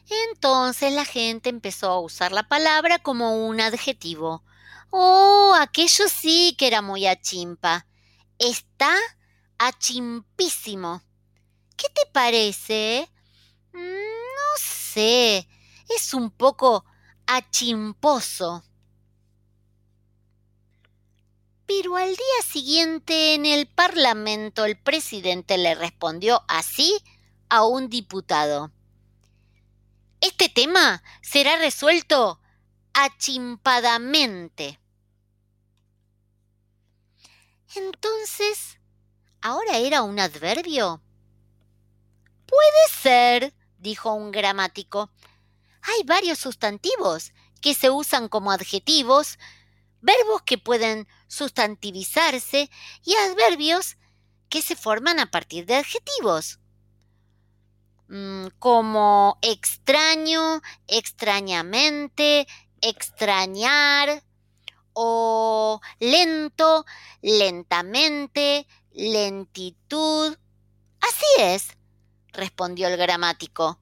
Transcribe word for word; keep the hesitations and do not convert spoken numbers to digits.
Entonces la gente empezó a usar la palabra como un adjetivo. Oh, aquello sí que era muy achimpa. Está achimpísimo. ¿Qué te parece? Mm, No sé, es un poco achimposo. Pero al día siguiente en el Parlamento el presidente le respondió así a un diputado. Este tema será resuelto achimpadamente. Entonces, ¿ahora era un adverbio? Puede ser, dijo un gramático. Hay varios sustantivos que se usan como adjetivos, verbos que pueden sustantivizarse y adverbios que se forman a partir de adjetivos, mm, como extraño, extrañamente, extrañar, o lento, lentamente, lentitud. Así es, respondió el gramático.